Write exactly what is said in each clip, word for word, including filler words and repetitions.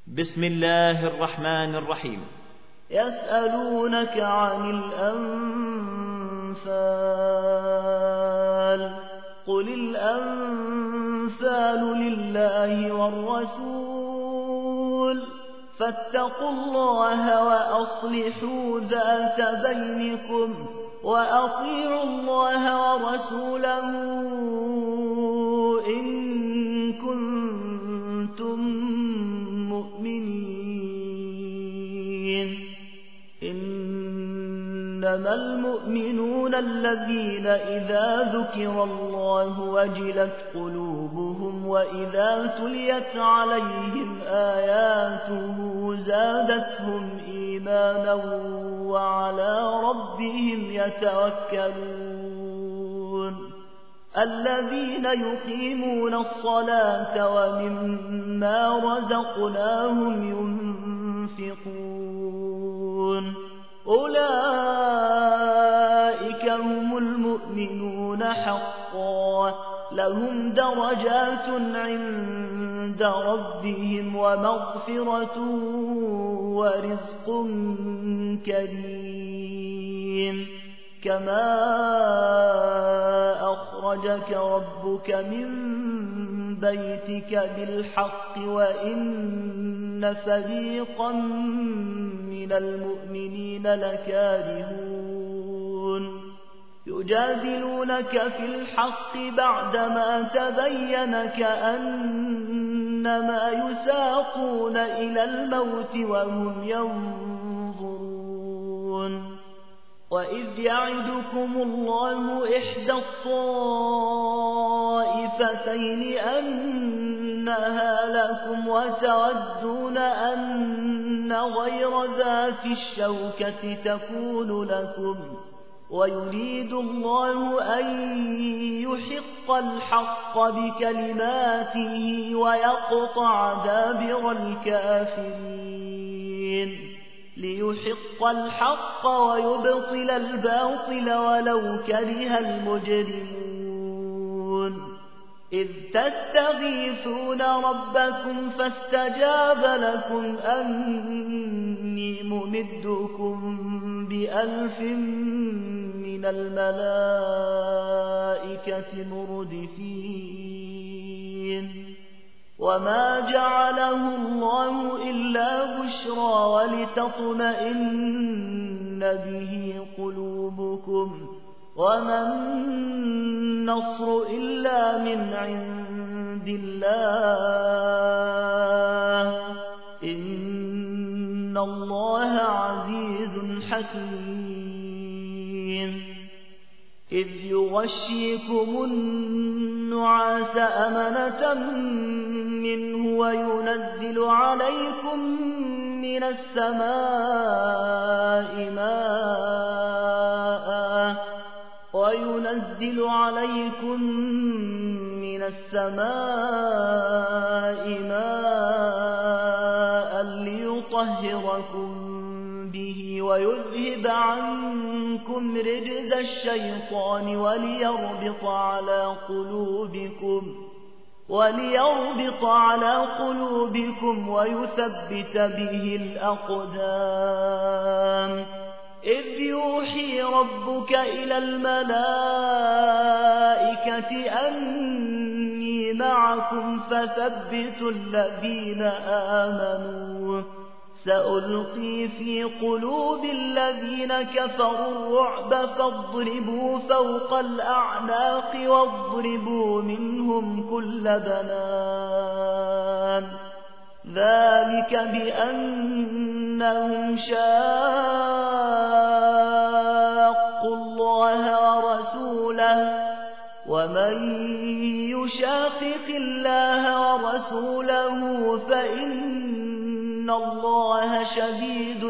بسم الله الرحمن الرحيم. يسألونك عن الأنفال قل الأنفال لله والرسول فاتقوا الله وأصلحوا ذات بينكم وأطيعوا الله ورسوله إن كنتم مؤمنين. إنما المؤمنون الذين إذا ذكر الله وجلت قلوبهم وإذا تليت عليهم آياته زادتهم إيمانا وعلى ربهم يتوكلون. الذين يقيمون الصلاة ومما رزقناهم ينفقون أولئك هم المؤمنون حقا لهم درجات عند ربهم ومغفرة ورزق كريم. كما أخرجك ربك من بيتك بالحق وإن فريقا من المؤمنين لكارهون. يجادلونك في الحق بعدما تبين كأنما يساقون إلى الموت وهم ينظرون. وإذ يعدكم الله إحدى الطائفتين أنها لكم وتودون أن غير ذات الشوكة تكون لكم ويريد الله أن يحق الحق بكلماته ويقطع دابر الكافرين ليحق الحق ويبطل الباطل ولو كره المجرمون. إذ تستغيثون ربكم فاستجاب لكم أني ممدكم بألف من الملائكة مردفين. وما جعله الله إلا بشرى ولتطمئن به قلوبكم وما النصر إلا من عند الله إن الله عزيز حكيم. إذ يغشيكم النعاس أمنة منه وينزل عليكم من السماء ماء وينزل عليكم من السماء ماء ليطهركم به ويذهب عنكم رجز الشيطان وليربط على قلوبكم وليربط على قلوبكم ويثبت به الأقدام. إذ يوحي ربك إلى الملائكة أني معكم فثبتوا الذين آمنوا سألقي في قلوب الذين كفروا الرعب فاضربوا فوق الأعناق واضربوا منهم كل بنان. ذلك بأنهم شاقوا الله ورسوله ومن يشاقق الله ورسوله فإن الله شديد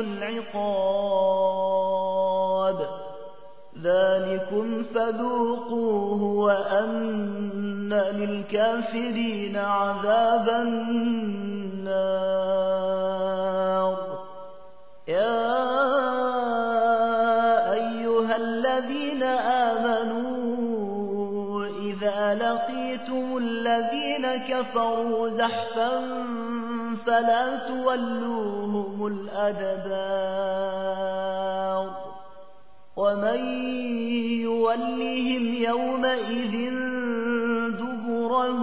العقاب. ذلكم فذوقوه وأن للكافرين عذاب النار. يا أيها الذين آمنوا إذا لقيتم الذين كفروا زحفا فلا تولوهم الأدبار ومن يولهم يومئذ دبره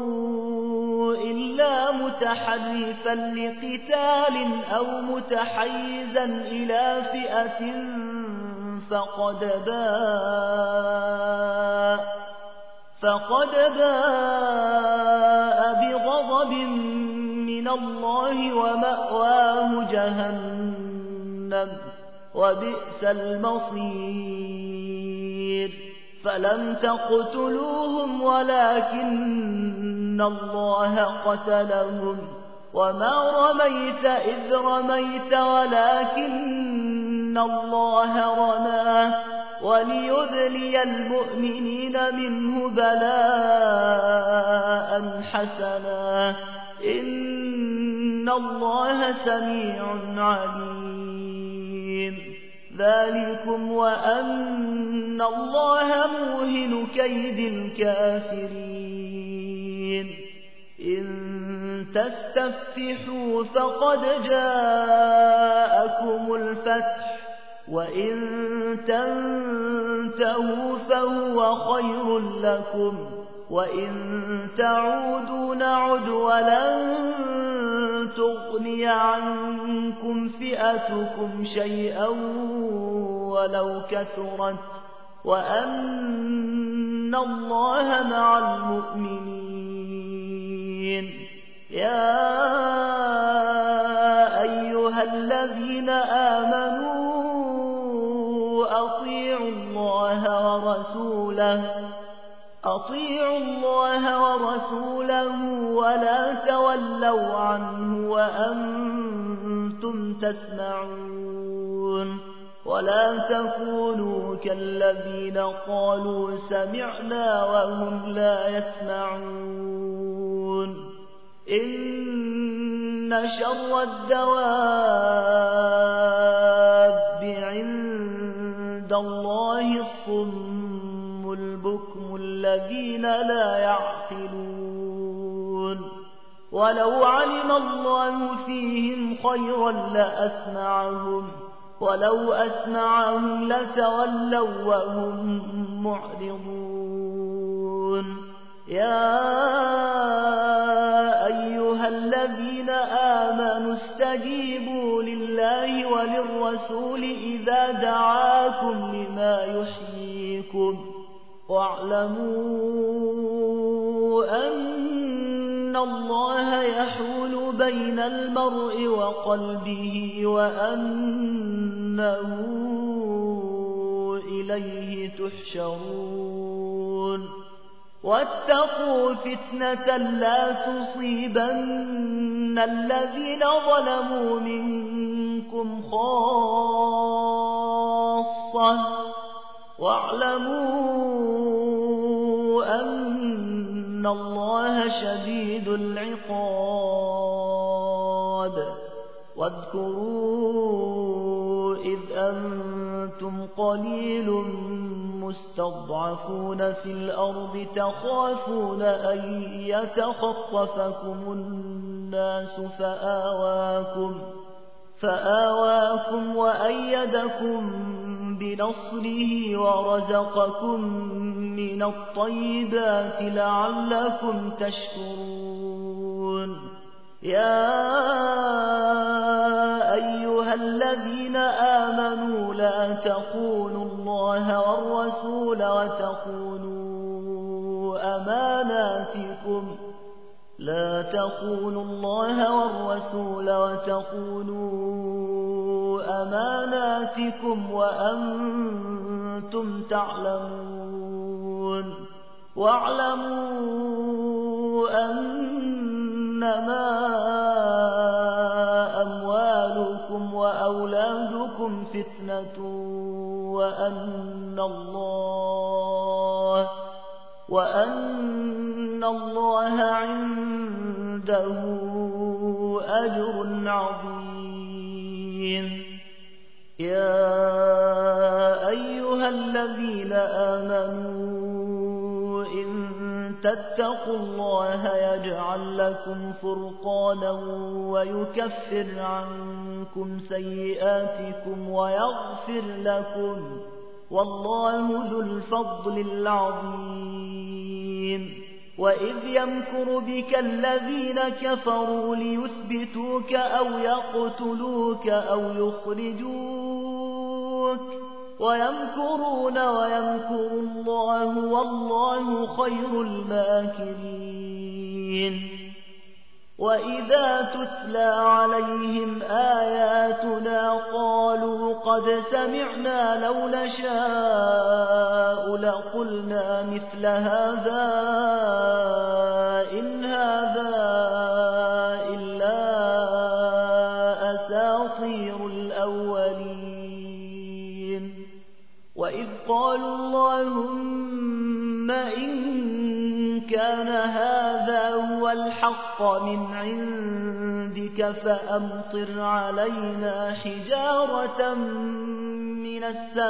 إلا متحرفا لقتال أو متحيزا إلى فئة فقد باء فقد باء بغضب من الله ومأواه جهنم وبئس المصير فلم تقتلوهم ولكن الله قتلهم وما رميت إذ رميت ولكن الله رمى وليبلي المؤمنين منه بلاء حسنا إن الله سميع عليم ذلكم وأن الله موهن كيد الكافرين إن تستفتحوا فقد جاءكم الفتح وإن تنتهوا فهو خير لكم وإن تعودوا نعد ولن تغني عنكم فئتكم شيئا ولو كثرت وأن الله مع المؤمنين يا أيها الذين آمنوا أطيعوا الله ورسوله أطيعوا الله ورسوله ولا تولوا عنه وأنتم تسمعون ولا تكونوا كالذين قالوا سمعنا وهم لا يسمعون إن شر الدواب عند الله الصم البكم الذين لا يعقلون ولو علم الله فيهم خيرا لأسمعهم ولو أسمعهم لتولوا وهم معرضون يا أيها الذين آمنوا استجيبوا لله وللرسول إذا دعاكم لما يحييكم واعلموا أن الله يحول بين المرء وقلبه وأنه إليه تحشرون واتقوا فتنة لا تصيبن الذين ظلموا منكم خاصة واعلموا أن الله شديد العقاب واذكروا إذ أنتم قليل مستضعفون في الأرض تخافون أن يتخطفكم الناس فآواكم فآواكم وأيدكم بنصره ورزقكم من الطيبات لعلكم تشكرون يا أيها الذين آمنوا لا تخونوا الله والرسول وتخونوا أماناتكم لا تخونوا الله والرسول وتخونوا أماناتكم وأنتم تعلمون واعلموا أنما أموالكم وأولادكم فتنة وأن الله وأن الله عنده أجر عظيم يا أيها الذين آمنوا إن تتقوا الله يجعل لكم فرقانا ويكفر عنكم سيئاتكم ويغفر لكم والله ذو الفضل العظيم وإذ يمكر بك الذين كفروا ليثبتوك أو يقتلوك أو يخرجوك ويمكرون ويمكر الله والله خير الماكرين وإذا تتلى عليهم آياتنا قالوا قد سمعنا لو نشاء لقلنا مثل هذا إن هذا إلا أساطير الأولين وإذ قالوا اللهم إن كان هذا هو الحق من عندك فأمطر علينا حجارة من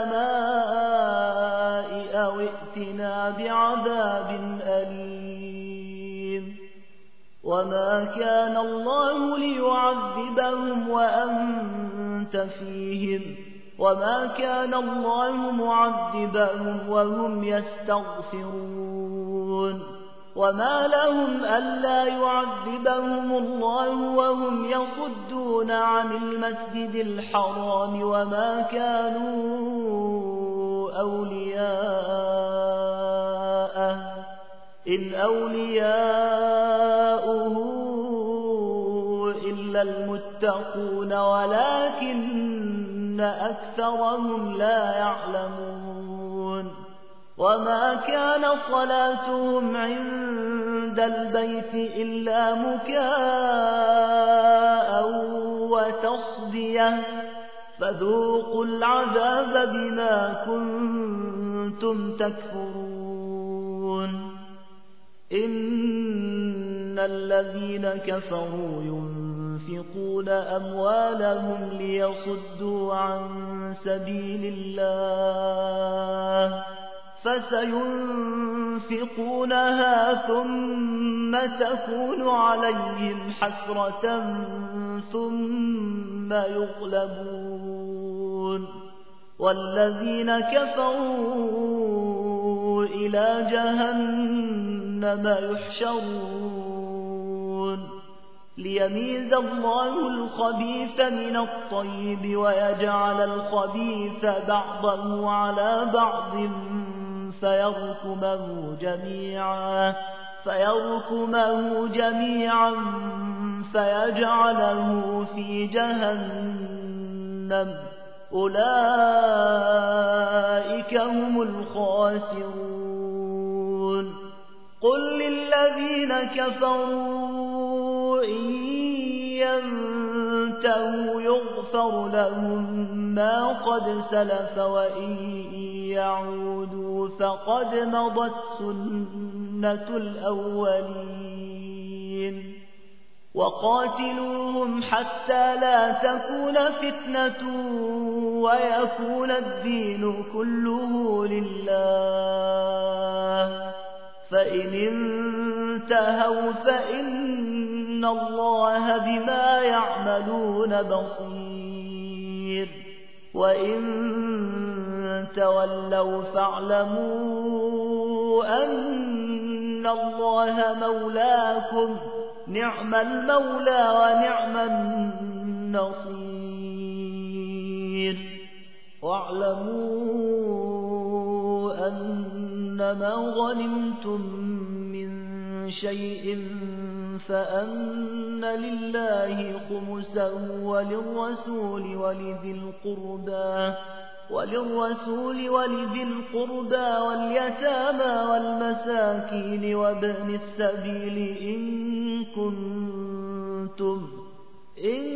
السماء أو ائتنا بعذاب أليم وما كان الله ليعذبهم وأنت فيهم وما كان الله معذبهم وهم يستغفرون وما لهم ألا يعذبهم الله وهم يصدون عن المسجد الحرام وما كانوا أولياءه إن أولياؤه إلا المتقون ولكن أكثرهم لا يعلمون وما كان صلاتهم عند البيت إلا مكاء وتصدية فذوقوا العذاب بما كنتم تكفرون إن الذين كفروا ينفقون أموالهم ليصدوا عن سبيل الله فسينفقونها ثم تكون عليهم حسرة ثم يغلبون والذين كفروا إلى جهنم يحشرون ليميز الله الخبيث من الطيب ويجعل الخبيث بعضه على بعض فيركمه جميعا فيركمه جميعا فيجعله في جهنم أولئك هم الخاسرون قل للذين كفروا إن ينتهوا يغفر لهم ما قد سلف وإن يعودوا فقد مضت سنة الأولين وقاتلوهم حتى لا تكون فتنة ويكون الدين كله لله فإن انتهوا فإن الله بما يعملون بصير وإن تولوا فاعلموا أن الله مولاكم نعم المولى ونعم النصير واعلموا أنما غنمتم من شيء فأن لله خمسه وللرسول ولذي القربى وللرسول ولذي القربى واليتامى والمساكين وابن السبيل إن كنتم إن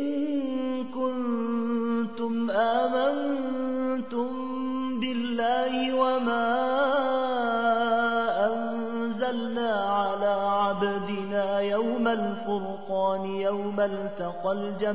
كنتم آمنتم بالله وما أنزلنا على عبدنا يوم الفرقان يوم التقى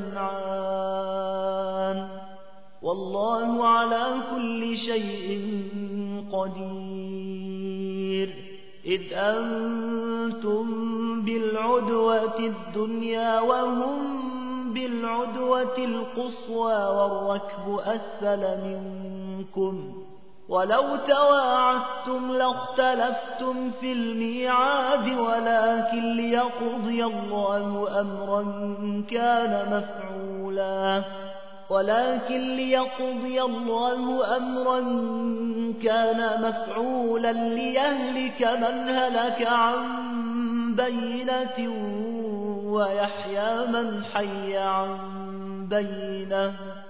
الجمعان والله على كل شيء قدير إذ أنتم بالعدوة الدنيا وهم بالعدوة القصوى والركب أسفل منكم ولو تواعدتم لاختلفتم في الميعاد ولكن ليقضي الله أمرا كان مفعولا ولكن ليقضي الله أمرا كان مفعولا ليهلك من هلك عن بينة ويحيى من حي عن بينة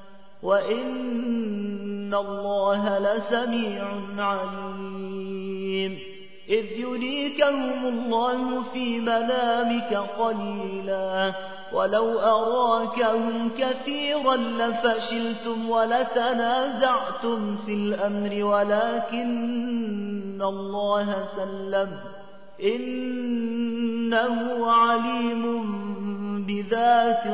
وإن الله لسميع عليم إذ يريكهم الله في منامك قليلا ولو أراكهم كثيرا لفشلتم ولتنازعتم في الأمر ولكن الله سلم إنه عليم بذات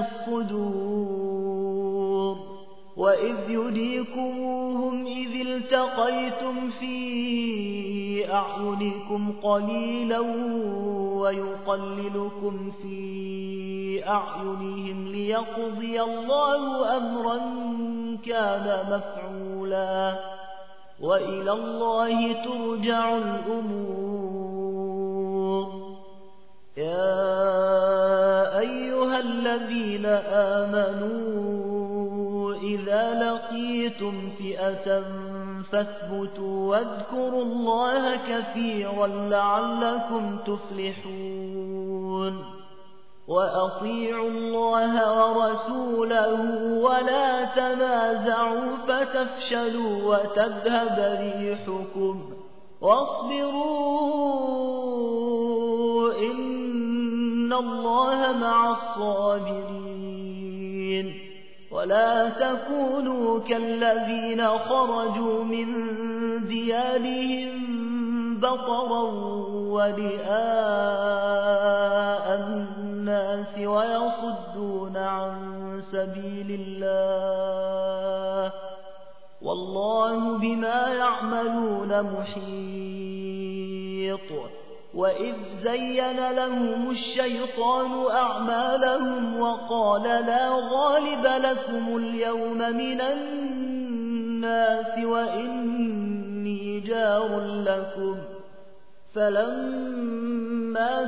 الصدور وإذ يريكموهم إذ التقيتم في أعينكم قليلا ويقللكم في أعينهم ليقضي الله أمرا كان مفعولا وإلى الله ترجع الأمور يا أيها الذين آمنوا إذا لقيتم فئة فاثبتوا واذكروا الله كثيرا لعلكم تفلحون وأطيعوا الله ورسوله ولا تنازعوا فتفشلوا وتذهب ريحكم واصبروا إن الله مع الصابرين ولا تكونوا كالذين خرجوا من ديارهم بطرا ورئاء الناس ويصدون عن سبيل الله والله بما يعملون محيط وإذ زين لهم الشيطان أعمالهم وقال لا غالب لكم اليوم من الناس وإني جار لكم فلما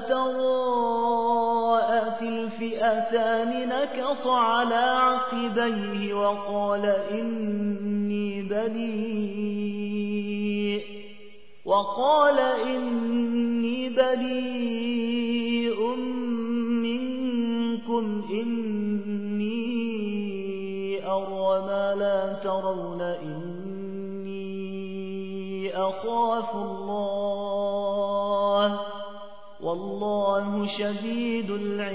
تراءت الفئتان نكص على عقبيه وقال إني بريء وقال إني بريء منكم إني أرى ما لا ترون إني أخاف الله والله شديد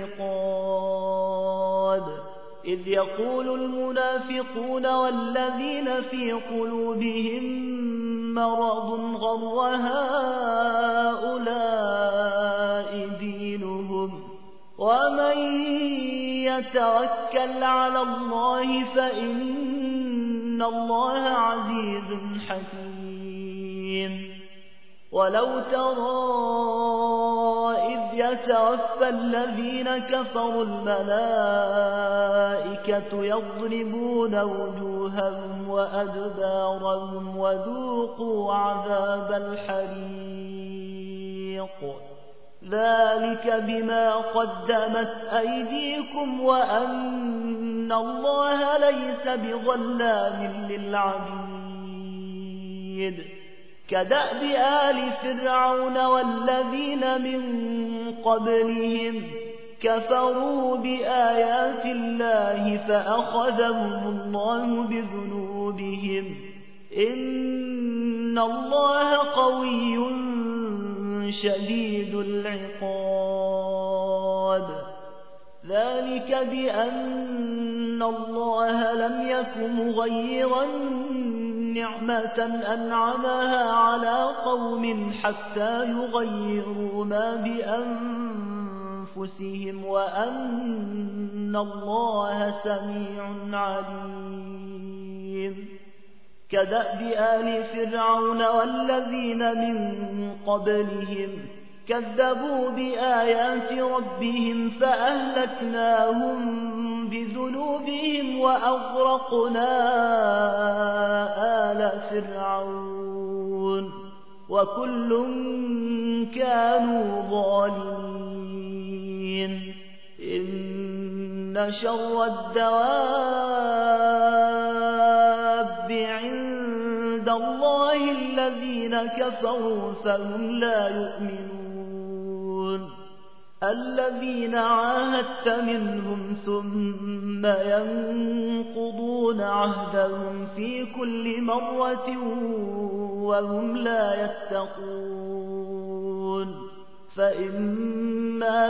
العقاب إذ يقول المنافقون والذين في قلوبهم مرض غر هؤلاء دينهم ومن يتوكل على الله فإن الله عزيز حكيم ولو ترى إذ يتوفى الذين كفروا الملائكة يضربون وجوههم وأدبارهم وذوقوا عذاب الحريق ذلك بما قدمت أيديكم وأن الله ليس بظلام للعبيد كدأب آل فرعون والذين من قبلهم كفروا بآيات الله فأخذهم الله بذنوبهم إن الله قوي شديد العقاب ذلك بأن الله لم يكن مغيرا نعمة أنعمها على قوم حتى يغيروا ما بأنفسهم وأن الله سميع عليم كدأب آل فرعون والذين من قبلهم كذبوا بآيات ربهم فأهلكناهم بذنوبهم وأغرقنا آل فرعون وكل كانوا ظالمين إن شر الدواب عند الله الذين كفروا فهم لا يؤمنون الذين عاهدت منهم ثم ينقضون عهدهم في كل مرة وهم لا يتقون فإما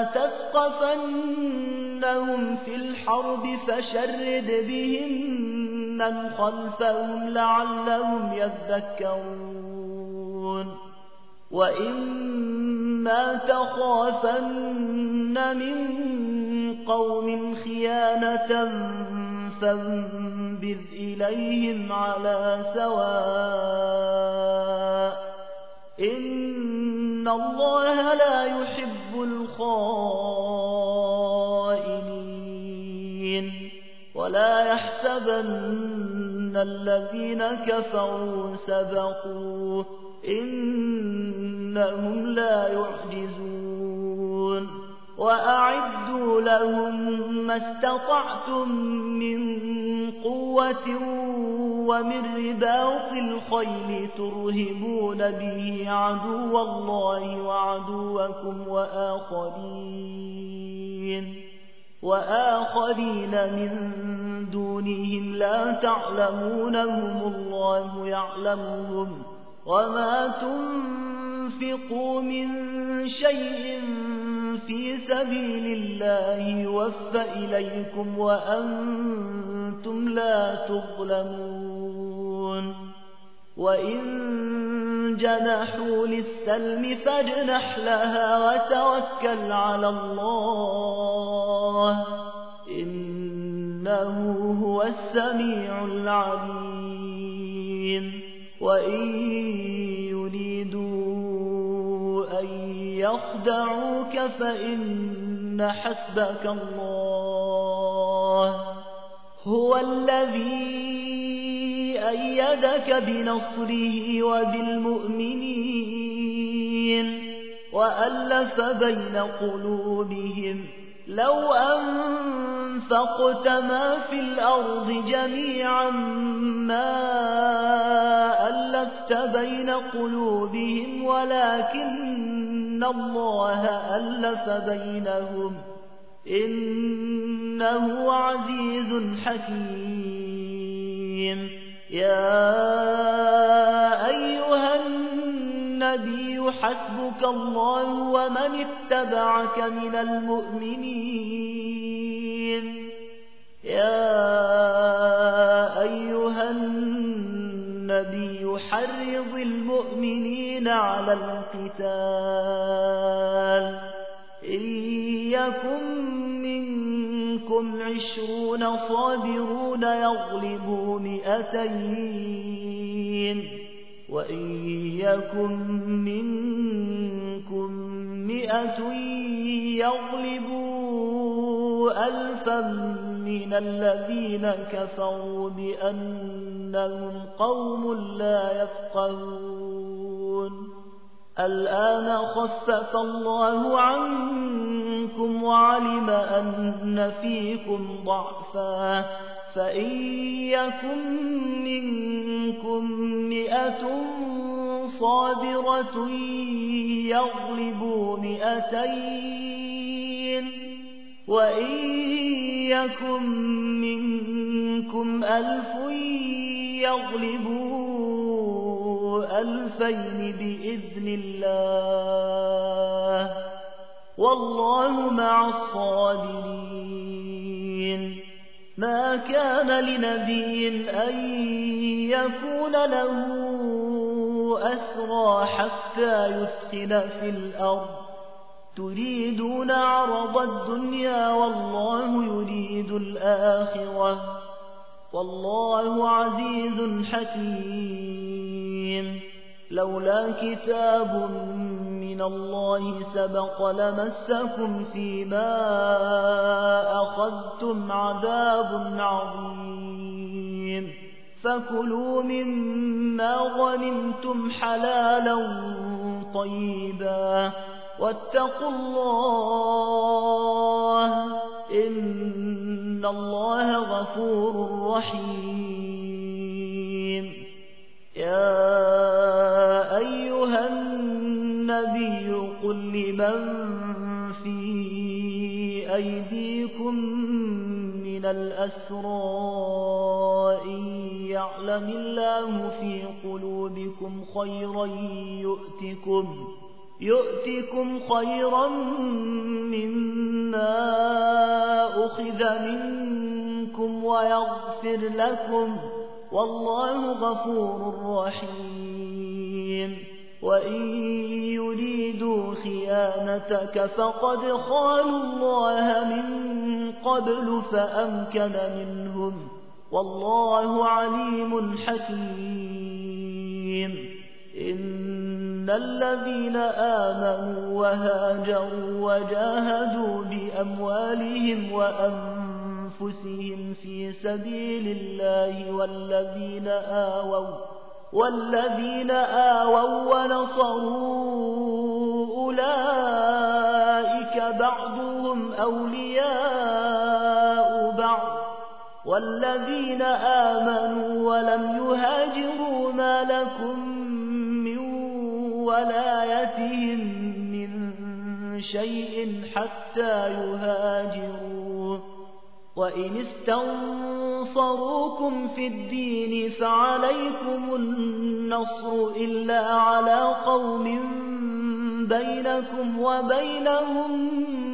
تثقفنهم في الحرب فشرد بهم من خلفهم لعلهم يذكرون وإما تخافن من قوم خيانة فانبذ إليهم على سواء إن الله لا يحب الخائنين ولا يحسبن الذين كفروا سبقوا إنهم لا يعجزون وأعدوا لهم ما استطعتم من قوة ومن رباط الخيل ترهبون به عدو الله وعدوكم وآخرين وآخرين من دونهم لا تعلمونهم الله يعلمهم وما تنفقوا من شيء في سبيل الله يوفى إليكم وأنتم لا تظلمون وإن جنحوا للسلم فاجنح لها وتوكل على الله إنه هو السميع العليم وإن يريدوا أن يخدعوك فإن حسبك الله هو الذي أيدك بنصره وبالمؤمنين وألف بين قلوبهم لو أنفقت ما في الأرض جميعا ما ألفت بين قلوبهم ولكن الله ألف بينهم إنه عزيز حكيم يا أيها النبي حسبك الله ومن اتبعك من المؤمنين يا أيها النبي حرض المؤمنين على القتال إن يكن منكم عشرون صابرون يغلبوا مئتين وإن يكن منكم مئة يغلبوا ألفا من الذين كفروا بأنهم قوم لا يفقهون الآن خفف الله عنكم وعلم أن فيكم ضعفا فإن يكن منكم مئة صابرة يغلبوا مئتين وإن يكن منكم ألف يغلبوا ألفين بإذن الله والله مع الصابرين ما كان لنبي أن يكون له أسرى حتى يثخن في الأرض تريدون عرض الدنيا والله يريد الآخرة والله عزيز حكيم. لولا كتاب من الله سبق لمسكم فيما أخذتم عذاب عظيم. فكلوا مما غنمتم حلالا طيبا واتقوا الله إن الله غفور رحيم. يا أيها النبي قل لمن في أيديكم من الأسرى إن يعلم الله في قلوبكم خيرا يؤتكم يؤتكم خيرا مما أخذ منكم ويغفر لكم والله غفور رحيم. وإن يريدوا خيانتك فقد خانوا الله من قبل فأمكن منهم والله عليم حكيم. إن الذين آمنوا وهاجروا وجاهدوا بأموالهم وأنفسهم في سبيل الله والذين آووا والذين آووا ونصروا أولئك بعضهم أولياء بعض والذين آمنوا ولم يهاجروا ما لكم من ولايتهم من شيء حتى يهاجروا. وإن استنصروكم في الدين فعليكم النصر إلا على قوم بينكم وبينهم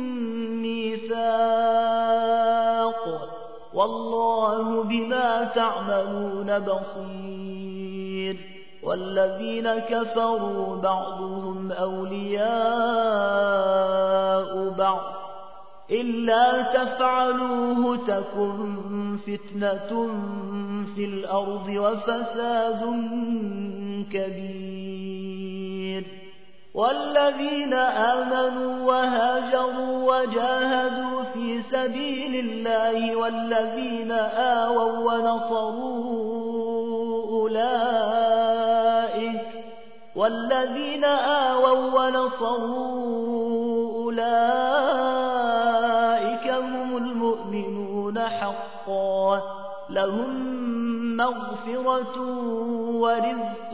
ميثاق والله بما تعملون بصير. والذين كفروا بعضهم أولياء بعض إلا تفعلوه تكن فتنة في الأرض وفساد كبير. والذين آمنوا وهاجروا وجاهدوا في سبيل الله والذين آووا ونصروا أولئك والذين آووا ونصروا أولئك هم المؤمنون حقا لهم مغفرة ورزق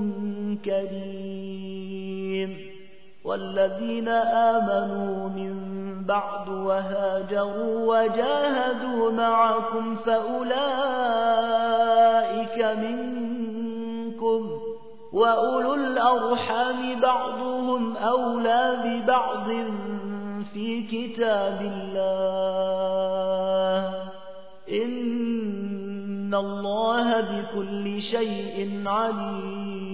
كريم. والذين آمنوا من بعد وهاجروا وجاهدوا معكم فأولئك منكم وأولو الأرحام بعضهم أولى ببعض في كتاب الله إن الله بكل شيء عليم.